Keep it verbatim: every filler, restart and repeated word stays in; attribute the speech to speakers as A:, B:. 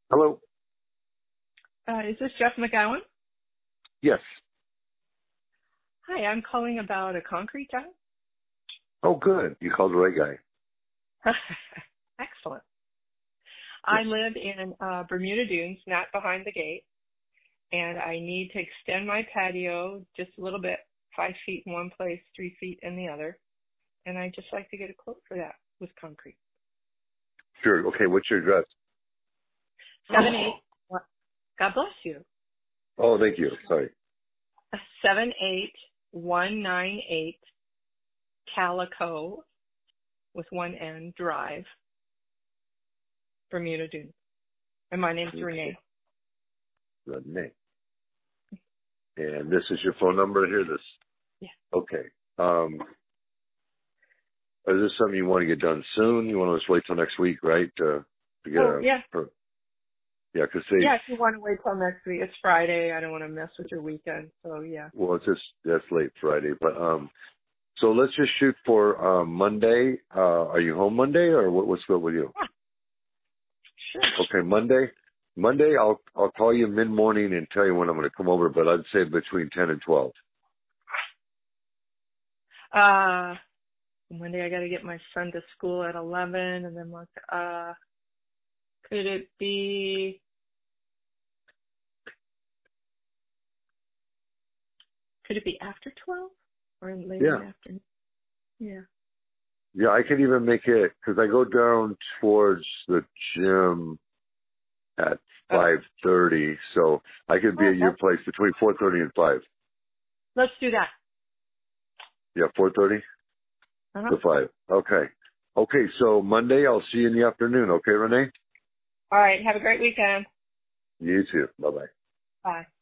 A: Hello?
B: Uh, is this Jeff McGowan?
A: Yes.
B: Hi, I'm calling about a concrete job.
A: Oh, good. You called the right guy.
B: Excellent.
A: Yes.
B: I live in uh, Bermuda Dunes, not behind the gate, and I need to extend my patio just a little bit, five feet in one place, three feet in the other, and I'd just like to get a quote for that with concrete.
A: Sure. Okay, what's your address?
B: Seven eight. God bless you.
A: Oh, thank you. Sorry.
B: Seven eight one nine eight Calico with one N Drive, Bermuda Dunes. And my name's
A: Okay.
B: Renee.
A: Renee. And this is your phone number here? This.
B: Yeah.
A: Okay. Um, is this something you want to get done soon? You want to just wait till next week, right? Uh, to get
B: Oh,
A: a,
B: yeah.
A: per, yeah, because they,
B: Yeah, if you want to wait till next week. It's Friday. I don't want to mess with your weekend. So, yeah.
A: well, it's just, that's late Friday, but, um, so let's just shoot for, um, Monday. Uh, are you home Monday or what, what's good with you?
B: Yeah, sure.
A: Okay, Monday. Monday, I'll I'll call you mid morning and tell you when I'm going to come over. But I'd say between ten and twelve.
B: Uh, Monday I got to get my son to school at eleven, and then, uh, could it be, could it be after twelve or late in
A: Yeah,
B: the afternoon? Yeah.
A: yeah. I can even make it because I go down towards the gym at
B: Oh,
A: five thirty, so I could be
B: oh,
A: at your
B: that,
A: place between four thirty and five.
B: let's do that.
A: Yeah, four thirty
B: Uh-huh.
A: to five. Okay. Okay. So Monday, I'll see you in the afternoon. Okay, Renee.
B: All right. Have a great weekend.
A: You too. Bye bye.
B: Bye.